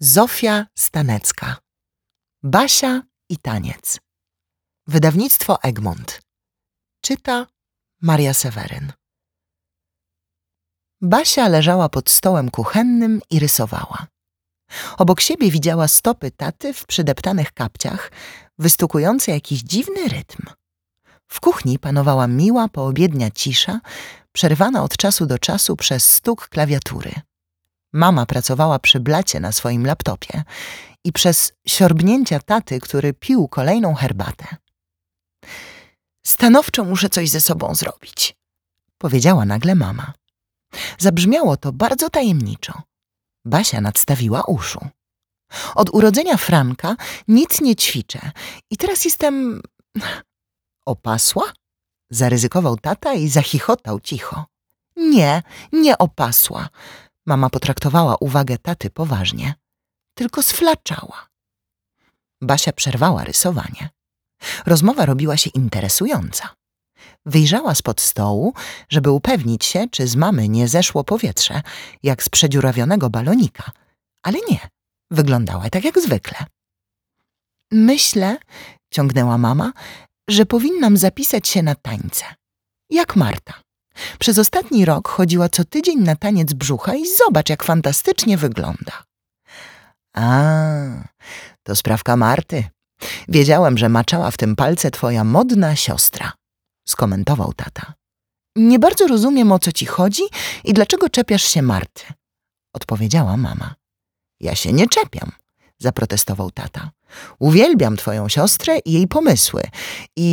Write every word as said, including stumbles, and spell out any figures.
Zofia Stanecka. Basia i taniec. Wydawnictwo Egmont. Czyta Maria Seweryn. Basia leżała pod stołem kuchennym i rysowała. Obok siebie widziała stopy taty w przydeptanych kapciach, wystukujące jakiś dziwny rytm. W kuchni panowała miła poobiednia cisza, przerwana od czasu do czasu przez stuk klawiatury. Mama pracowała przy blacie na swoim laptopie i przez siorbnięcia taty, który pił kolejną herbatę. Stanowczo muszę coś ze sobą zrobić, powiedziała nagle mama. Zabrzmiało to bardzo tajemniczo. Basia nadstawiła uszu. Od urodzenia Franka nic nie ćwiczę i teraz jestem... Opasła? Zaryzykował tata i zachichotał cicho. Nie, nie opasła. Mama potraktowała uwagę taty poważnie. Tylko sflaczała. Basia przerwała rysowanie. Rozmowa robiła się interesująca. Wyjrzała spod stołu, żeby upewnić się, czy z mamy nie zeszło powietrze, jak z przedziurawionego balonika. Ale nie, wyglądała tak jak zwykle. Myślę, ciągnęła mama, że powinnam zapisać się na tańce. Jak Marta. Przez ostatni rok chodziła co tydzień na taniec brzucha i zobacz, jak fantastycznie wygląda. A, to sprawka Marty. Wiedziałem, że maczała w tym palce twoja modna siostra, skomentował tata. Nie bardzo rozumiem, o co ci chodzi i dlaczego czepiasz się Marty, odpowiedziała mama. Ja się nie czepiam, zaprotestował tata. Uwielbiam twoją siostrę i jej pomysły i